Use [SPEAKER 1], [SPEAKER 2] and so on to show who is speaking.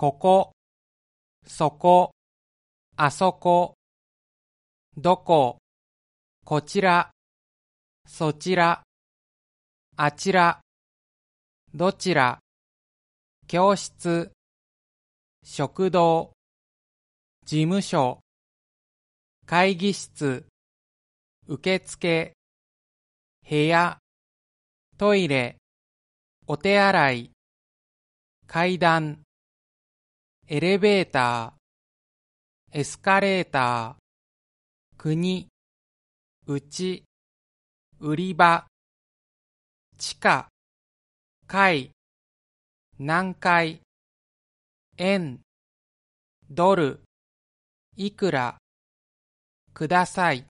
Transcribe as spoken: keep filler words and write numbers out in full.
[SPEAKER 1] ここ、そこ、あそこ、どこ、こちら、そちら、あちら、どちら、教室、食堂、事務所、会議室、受付、部屋、トイレ、お手洗い、階段、エレベーター、エスカレーター、国、うち、売り場、地下、階、何階、円、ドル、いくら、ください。